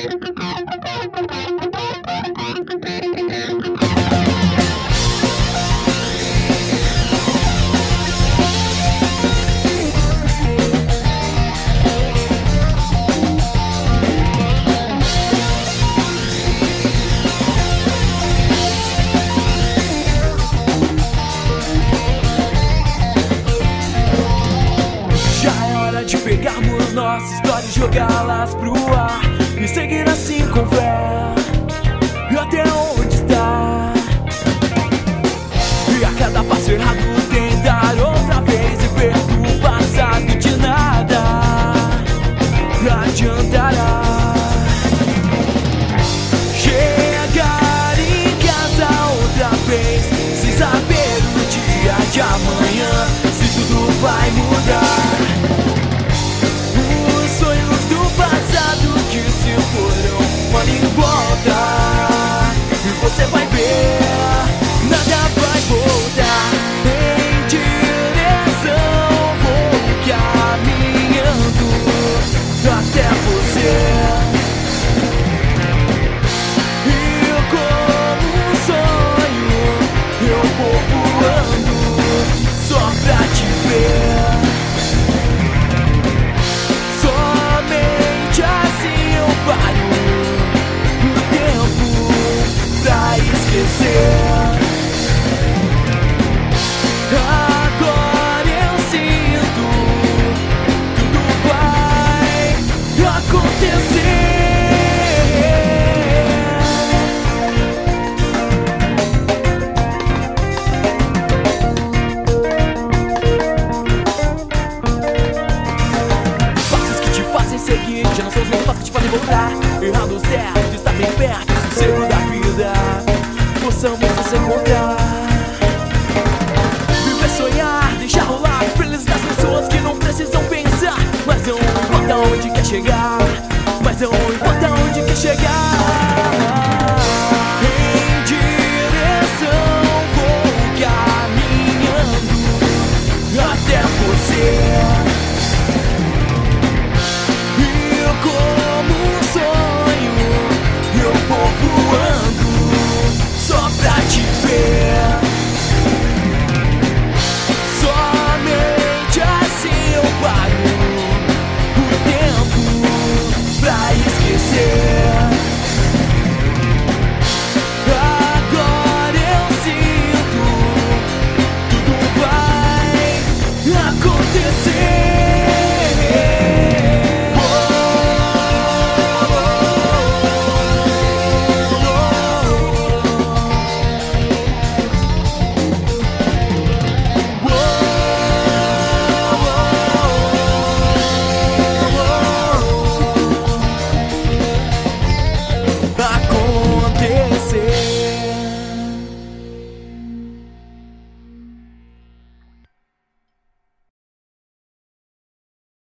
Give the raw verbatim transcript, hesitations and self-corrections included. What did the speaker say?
De pegarmos nossas histórias e jogá-las pro ar e seguir assim com fé até onde está. E a cada passo errado tentar outra vez e ver do passado de nada adiantará. Chegar em casa outra vez sem saber o dia de amanhã, se tudo vai mudar. Que se foram, olha em volta e você vai ver, nada vai voltar. Em direção vou caminhando até você, e como um sonho eu vou voando só pra te ver. Agora eu sinto, tudo vai acontecer. Passos que te fazem seguir já não são os mesmos passos que te fazem voltar. Errado certo, está bem perto, sossego da vida. Possamos nos encontrar, viver, sonhar, deixar rolar. Feliz das pessoas que não precisam pensar, mas não importa onde quer chegar, mas não importa onde quer chegar.